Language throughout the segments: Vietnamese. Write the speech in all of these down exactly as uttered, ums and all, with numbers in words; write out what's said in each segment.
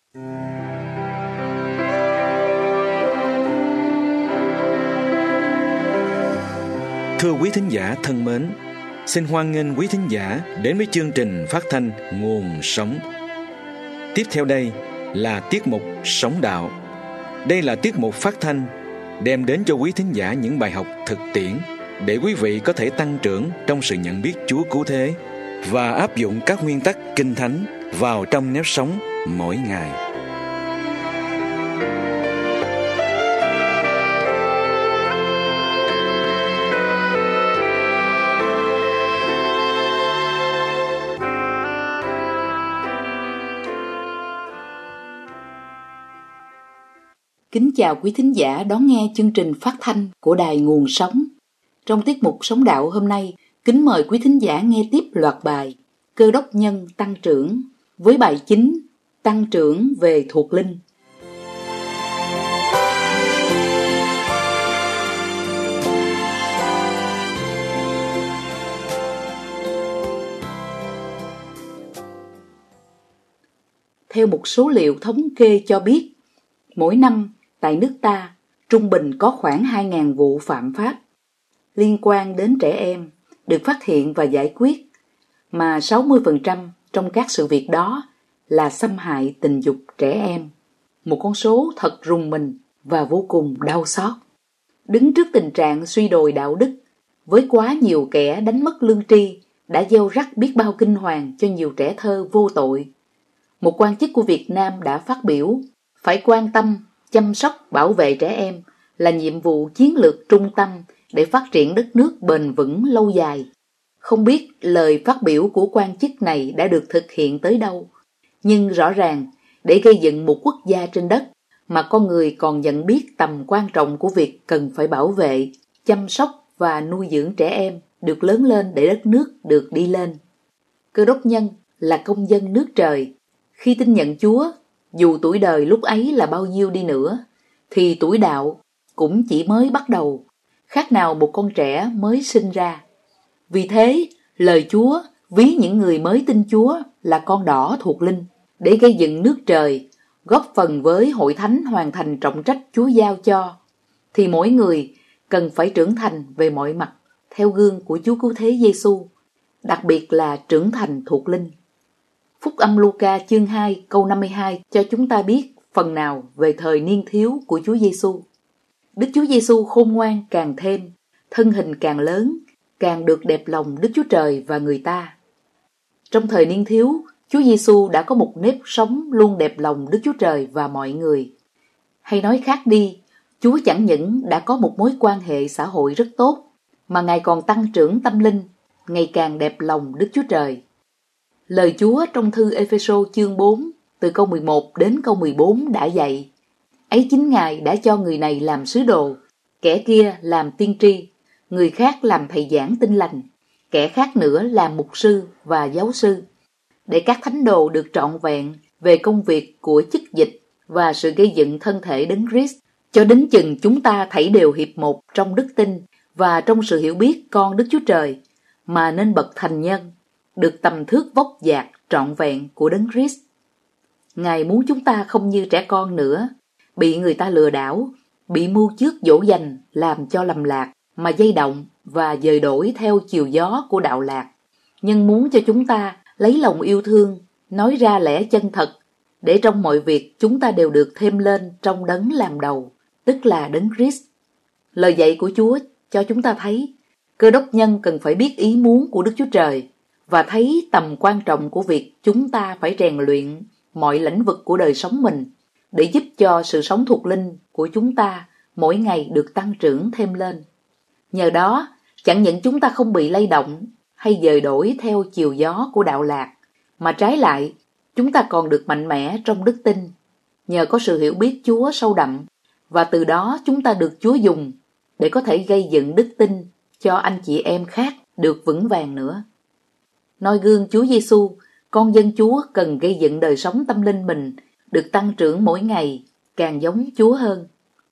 Thưa quý thính giả thân mến, xin hoan nghênh quý thính giả đến với chương trình phát thanh Nguồn Sống. Tiếp theo đây là tiết mục Sống Đạo. Đây là tiết mục phát thanh đem đến cho quý thính giả những bài học thực tiễn để quý vị có thể tăng trưởng trong sự nhận biết Chúa cứu thế và áp dụng các nguyên tắc Kinh Thánh vào trong nếp sống mỗi ngày. Kính chào quý thính giả đón nghe chương trình phát thanh của Đài Nguồn Sống. Trong tiết mục Sống Đạo hôm nay, kính mời quý thính giả nghe tiếp loạt bài Cơ đốc nhân tăng trưởng với bài chính Tăng trưởng về thuộc linh. Theo một số liệu thống kê cho biết, mỗi năm tại nước ta, trung bình có khoảng hai nghìn vụ phạm pháp liên quan đến trẻ em được phát hiện và giải quyết, mà sáu mươi phần trăm trong các sự việc đó là xâm hại tình dục trẻ em. Một con số thật rùng mình và vô cùng đau xót. Đứng trước tình trạng suy đồi đạo đức, với quá nhiều kẻ đánh mất lương tri đã gieo rắc biết bao kinh hoàng cho nhiều trẻ thơ vô tội, một quan chức của Việt Nam đã phát biểu phải quan tâm, chăm sóc, bảo vệ trẻ em là nhiệm vụ chiến lược trung tâm để phát triển đất nước bền vững lâu dài. Không biết lời phát biểu của quan chức này đã được thực hiện tới đâu, nhưng rõ ràng để gây dựng một quốc gia trên đất mà con người còn nhận biết tầm quan trọng của việc cần phải bảo vệ, chăm sóc và nuôi dưỡng trẻ em được lớn lên để đất nước được đi lên. Cơ đốc nhân là công dân nước trời. Khi tin nhận Chúa, dù tuổi đời lúc ấy là bao nhiêu đi nữa, thì tuổi đạo cũng chỉ mới bắt đầu, khác nào một con trẻ mới sinh ra. Vì thế, lời Chúa ví những người mới tin Chúa là con đỏ thuộc linh, để gây dựng nước trời, góp phần với hội thánh hoàn thành trọng trách Chúa giao cho, thì mỗi người cần phải trưởng thành về mọi mặt, theo gương của Chúa Cứu Thế Giêsu, đặc biệt là trưởng thành thuộc linh. Phúc âm Luca chương hai câu năm mươi hai cho chúng ta biết phần nào về thời niên thiếu của Chúa Giêsu. Đức Chúa Giêsu khôn ngoan càng thêm, thân hình càng lớn, càng được đẹp lòng Đức Chúa Trời và người ta. Trong thời niên thiếu, Chúa Giêsu đã có một nếp sống luôn đẹp lòng Đức Chúa Trời và mọi người. Hay nói khác đi, Chúa chẳng những đã có một mối quan hệ xã hội rất tốt, mà Ngài còn tăng trưởng tâm linh, ngày càng đẹp lòng Đức Chúa Trời. Lời Chúa trong thư Ê-phê-sô chương bốn, từ câu mười một đến câu mười bốn đã dạy: ấy chính Ngài đã cho người này làm sứ đồ, kẻ kia làm tiên tri, người khác làm thầy giảng tin lành, kẻ khác nữa làm mục sư và giáo sư, để các thánh đồ được trọn vẹn về công việc của chức dịch và sự gây dựng thân thể Đấng Christ, cho đến chừng chúng ta thảy đều hiệp một trong đức tin và trong sự hiểu biết con Đức Chúa Trời, mà nên bậc thành nhân, được tầm thước vóc dạc trọn vẹn của Đấng Christ. Ngài muốn chúng ta không như trẻ con nữa, bị người ta lừa đảo, bị mưu trước dỗ dành làm cho lầm lạc, mà dây động và dời đổi theo chiều gió của đạo lạc, nhưng muốn cho chúng ta lấy lòng yêu thương, nói ra lẽ chân thật, để trong mọi việc chúng ta đều được thêm lên trong Đấng làm đầu, tức là Đấng Christ. Lời dạy của Chúa cho chúng ta thấy, cơ đốc nhân cần phải biết ý muốn của Đức Chúa Trời, và thấy tầm quan trọng của việc chúng ta phải rèn luyện mọi lĩnh vực của đời sống mình, để giúp cho sự sống thuộc linh của chúng ta mỗi ngày được tăng trưởng thêm lên. Nhờ đó, chẳng những chúng ta không bị lay động hay dời đổi theo chiều gió của đạo lạc, mà trái lại, chúng ta còn được mạnh mẽ trong đức tin, nhờ có sự hiểu biết Chúa sâu đậm, và từ đó chúng ta được Chúa dùng để có thể gây dựng đức tin cho anh chị em khác được vững vàng nữa. Noi gương Chúa Giêsu, con dân Chúa cần gây dựng đời sống tâm linh mình được tăng trưởng mỗi ngày, càng giống Chúa hơn.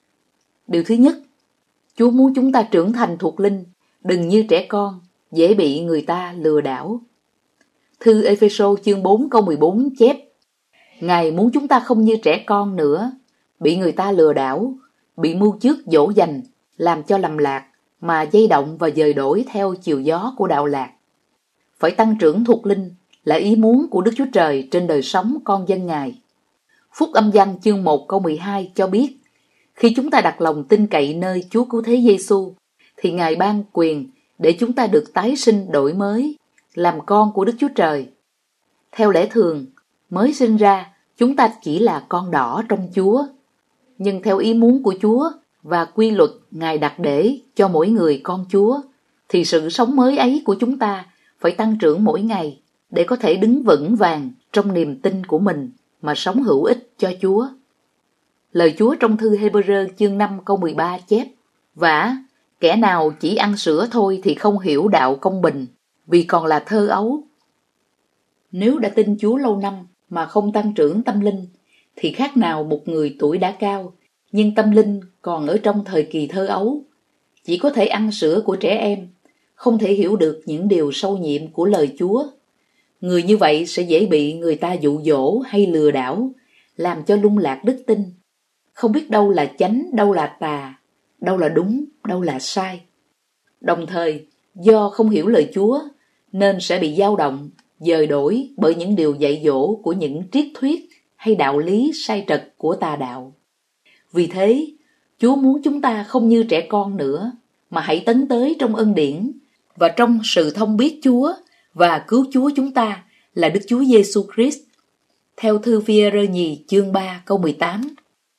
Điều thứ nhất, Chúa muốn chúng ta trưởng thành thuộc linh, đừng như trẻ con, dễ bị người ta lừa đảo. Thư Ê-phê-sô chương bốn câu mười bốn chép: Ngài muốn chúng ta không như trẻ con nữa, bị người ta lừa đảo, bị mưu trước dỗ dành, làm cho lầm lạc, mà dây động và dời đổi theo chiều gió của đạo lạc. Phải tăng trưởng thuộc linh là ý muốn của Đức Chúa Trời trên đời sống con dân Ngài. Phúc Âm Văn chương một câu mười hai cho biết, khi chúng ta đặt lòng tin cậy nơi Chúa Cứu Thế Giêsu, thì Ngài ban quyền để chúng ta được tái sinh đổi mới, làm con của Đức Chúa Trời. Theo lẽ thường, mới sinh ra, chúng ta chỉ là con đỏ trong Chúa. Nhưng theo ý muốn của Chúa và quy luật Ngài đặt để cho mỗi người con Chúa, thì sự sống mới ấy của chúng ta phải tăng trưởng mỗi ngày để có thể đứng vững vàng trong niềm tin của mình mà sống hữu ích cho Chúa. Lời Chúa trong thư Hê-bơ-rơ chương năm câu mười ba chép, vả, kẻ nào chỉ ăn sữa thôi thì không hiểu đạo công bình, vì còn là thơ ấu. Nếu đã tin Chúa lâu năm mà không tăng trưởng tâm linh, thì khác nào một người tuổi đã cao, nhưng tâm linh còn ở trong thời kỳ thơ ấu. Chỉ có thể ăn sữa của trẻ em, không thể hiểu được những điều sâu nhiệm của lời Chúa. Người như vậy sẽ dễ bị người ta dụ dỗ hay lừa đảo, làm cho lung lạc đức tin, không biết đâu là chánh, đâu là tà, đâu là đúng, đâu là sai. Đồng thời, do không hiểu lời Chúa, nên sẽ bị dao động, dời đổi bởi những điều dạy dỗ của những triết thuyết hay đạo lý sai trật của tà đạo. Vì thế, Chúa muốn chúng ta không như trẻ con nữa, mà hãy tấn tới trong ân điển và trong sự thông biết Chúa và cứu Chúa chúng ta là Đức Chúa Giêsu Christ. Theo thư Phi-e-rơ nhì chương ba câu mười tám.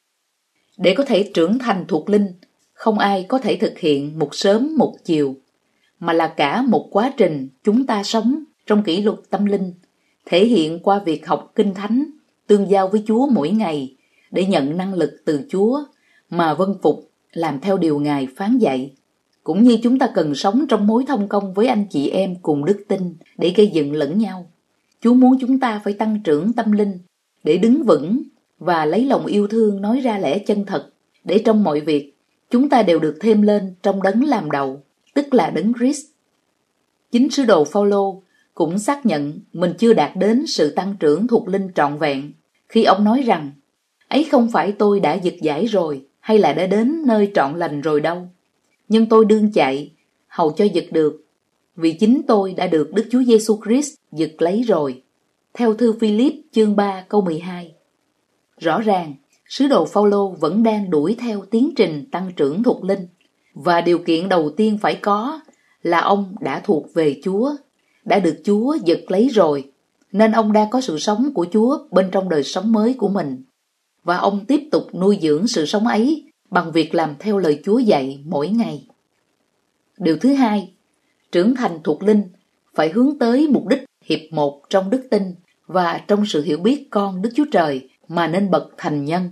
Để có thể trưởng thành thuộc linh, không ai có thể thực hiện một sớm một chiều, mà là cả một quá trình chúng ta sống trong kỷ luật tâm linh, thể hiện qua việc học kinh thánh, tương giao với Chúa mỗi ngày để nhận năng lực từ Chúa mà vâng phục làm theo điều Ngài phán dạy. Cũng như chúng ta cần sống trong mối thông công với anh chị em cùng đức tin để gây dựng lẫn nhau. Chúa muốn chúng ta phải tăng trưởng tâm linh để đứng vững và lấy lòng yêu thương nói ra lẽ chân thật, để trong mọi việc chúng ta đều được thêm lên trong đấng làm đầu, tức là đấng Christ. Chính sứ đồ Phao-lô cũng xác nhận mình chưa đạt đến sự tăng trưởng thuộc linh trọn vẹn khi ông nói rằng, ấy không phải tôi đã giật giải rồi hay là đã đến nơi trọn lành rồi đâu, nhưng tôi đương chạy hầu cho giật được, vì chính tôi đã được Đức Chúa Giêsu Christ giật lấy rồi. Theo thư Phi-líp chương ba câu mười hai. Rõ ràng, sứ đồ Phao-lô vẫn đang đuổi theo tiến trình tăng trưởng thuộc linh, và điều kiện đầu tiên phải có là ông đã thuộc về Chúa, đã được Chúa giật lấy rồi, nên ông đang có sự sống của Chúa bên trong đời sống mới của mình, và ông tiếp tục nuôi dưỡng sự sống ấy bằng việc làm theo lời Chúa dạy mỗi ngày. Điều thứ hai, trưởng thành thuộc linh phải hướng tới mục đích hiệp một trong đức tin và trong sự hiểu biết con Đức Chúa Trời mà nên bậc thành nhân.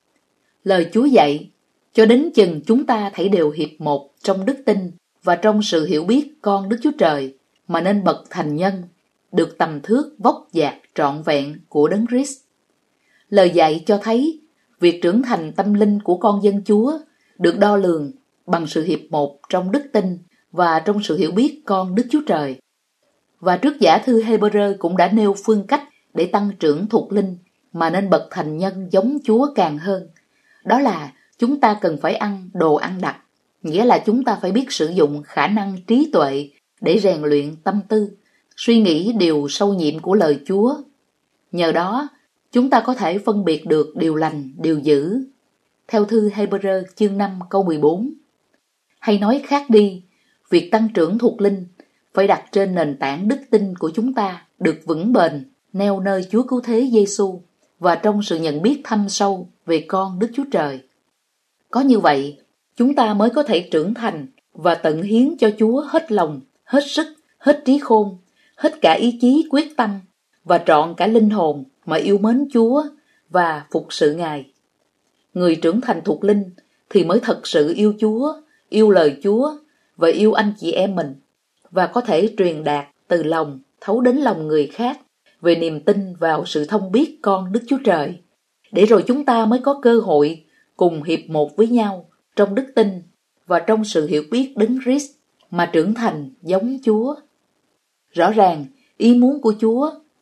Lời Chúa dạy, cho đến chừng chúng ta thấy đều hiệp một trong đức tin và trong sự hiểu biết con Đức Chúa Trời mà nên bậc thành nhân, được tầm thước vóc dạc trọn vẹn của đấng Christ. Lời dạy cho thấy việc trưởng thành tâm linh của con dân Chúa được đo lường bằng sự hiệp một trong đức tin và trong sự hiểu biết con Đức Chúa Trời. Và trước giả thư Hê-bơ-rơ cũng đã nêu phương cách để tăng trưởng thuộc linh mà nên bậc thành nhân giống Chúa càng hơn. Đó là chúng ta cần phải ăn đồ ăn đặc, nghĩa là chúng ta phải biết sử dụng khả năng trí tuệ để rèn luyện tâm tư, suy nghĩ điều sâu nhiệm của lời Chúa. Nhờ đó, chúng ta có thể phân biệt được điều lành, điều dữ. Theo thư Hê-bơ-rơ chương năm câu mười bốn. Hay nói khác đi, việc tăng trưởng thuộc linh phải đặt trên nền tảng đức tin của chúng ta được vững bền, neo nơi Chúa Cứu Thế Giêsu và trong sự nhận biết thâm sâu về con Đức Chúa Trời. Có như vậy, chúng ta mới có thể trưởng thành và tận hiến cho Chúa hết lòng, hết sức, hết trí khôn, hết cả ý chí quyết tâm và trọn cả linh hồn mà yêu mến Chúa và phục sự Ngài. Người trưởng thành thuộc linh thì mới thật sự yêu Chúa, yêu lời Chúa và yêu anh chị em mình, và có thể truyền đạt từ lòng thấu đến lòng người khác về niềm tin vào sự thông biết con Đức Chúa Trời, để rồi chúng ta mới có cơ hội cùng hiệp một với nhau trong đức tin và trong sự hiểu biết đấng Christ mà trưởng thành giống Chúa. Rõ ràng, ý muốn của Chúa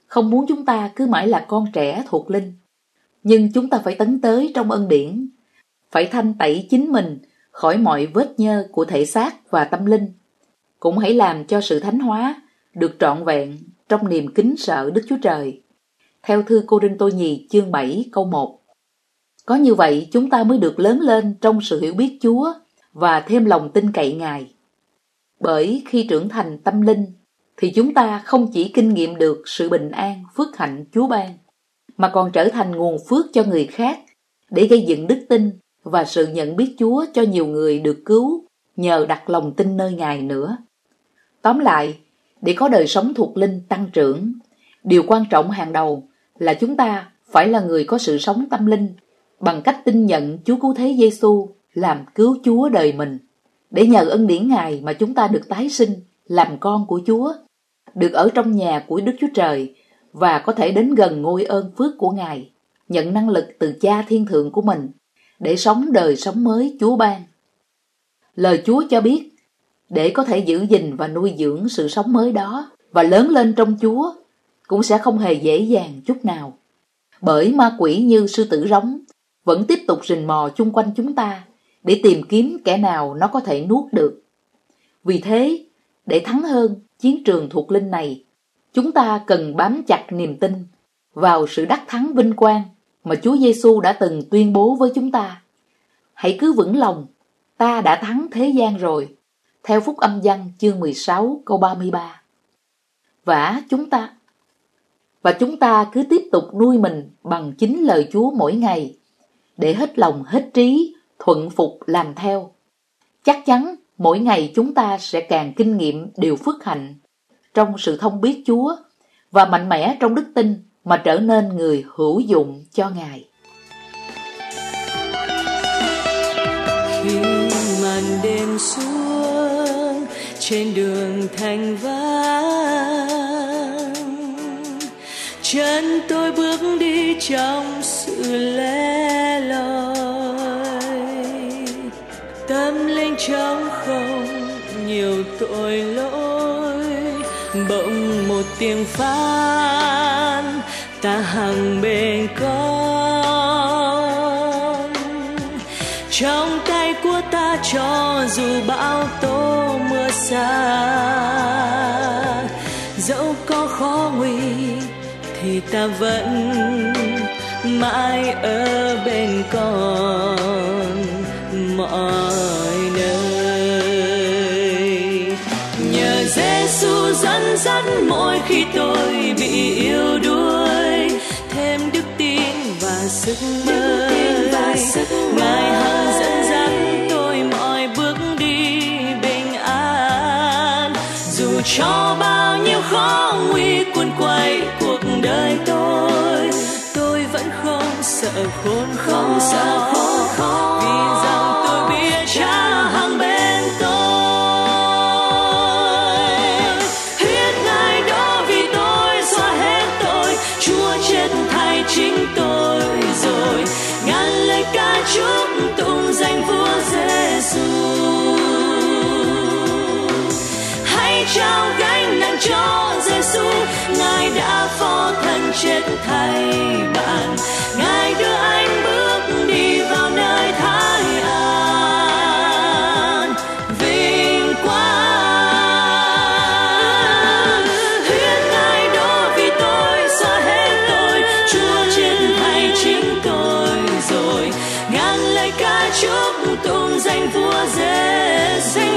không muốn chúng ta cứ mãi là con trẻ thuộc linh. Nhưng chúng ta phải tấn tới trong ân điển, phải thanh tẩy chính mình khỏi mọi vết nhơ của thể xác và tâm linh. Cũng hãy làm cho sự thánh hóa được trọn vẹn trong niềm kính sợ Đức Chúa Trời. Theo thư Cô-rinh-tô nhì chương bảy câu một. Có như vậy chúng ta mới được lớn lên trong sự hiểu biết Chúa và thêm lòng tin cậy Ngài. Bởi khi trưởng thành tâm linh thì chúng ta không chỉ kinh nghiệm được sự bình an, phước hạnh Chúa ban, mà còn trở thành nguồn phước cho người khác để gây dựng đức tin và sự nhận biết Chúa cho nhiều người được cứu nhờ đặt lòng tin nơi Ngài nữa. Tóm lại, để có đời sống thuộc linh tăng trưởng, điều quan trọng hàng đầu là chúng ta phải là người có sự sống tâm linh bằng cách tin nhận Chúa Cứu Thế Giêsu làm cứu Chúa đời mình, để nhờ ân điển Ngài mà chúng ta được tái sinh làm con của Chúa, được ở trong nhà của Đức Chúa Trời và có thể đến gần ngôi ơn phước của Ngài, nhận năng lực từ Cha Thiên Thượng của mình để sống đời sống mới Chúa ban. Lời Chúa cho biết, để có thể giữ gìn và nuôi dưỡng sự sống mới đó và lớn lên trong Chúa cũng sẽ không hề dễ dàng chút nào. Bởi ma quỷ như sư tử rống vẫn tiếp tục rình mò chung quanh chúng ta để tìm kiếm kẻ nào nó có thể nuốt được. Vì thế, để thắng hơn chiến trường thuộc linh này, chúng ta cần bám chặt niềm tin vào sự đắc thắng vinh quang mà Chúa Giêsu đã từng tuyên bố với chúng ta. Hãy cứ vững lòng, ta đã thắng thế gian rồi. Theo Phúc Âm Giăng chương mười sáu câu ba mươi ba. Và chúng ta Và chúng ta cứ tiếp tục nuôi mình bằng chính lời Chúa mỗi ngày, để hết lòng hết trí, thuận phục làm theo. Chắc chắn mỗi ngày chúng ta sẽ càng kinh nghiệm điều phước hạnh trong sự thông biết Chúa và mạnh mẽ trong đức tin mà trở nên người hữu dụng cho Ngài. Khi màn đêm xuống trên đường thành vắng, chân tôi bước đi trong sự lẻ loi, tâm linh trống không nhiều tội lỗi. Bỗng một tiếng phán, ta hằng bên con, trong tay của ta cho dù bão tố mưa xa. Dẫu có khó nguy thì ta vẫn mãi ở bên con mọi nơi. Nhờ Giêsu dẫn dắt mỗi khi tôi bị yếu đuối, thêm đức tin và sức mơ. Ngài hằng dẫn dắt tôi mọi bước đi bình an. Dù cho bao nhiêu khó nguy cuốn quay cuộc đời tôi, tôi vẫn không sợ khốn khó, sợ khốn khó, vì rằng tôi biết Cha hằng bên tôi. Huyết Ngài đó vì tôi xóa hết tội, Chúa chết thay chính tôi rồi. Ngàn lời ca chúc tụng danh Vua Giêsu. Hãy trao gánh nặng cho Giêsu, Ngài đã phó thân chết thay bạn. Ngài đưa anh bước đi vào nơi thái an vinh quang. Huyết Ngài đó vì tôi xóa hết tội, Chúa chết thay chính tôi rồi. Ngàn lời ca chúc tụng danh Vua Giêsu.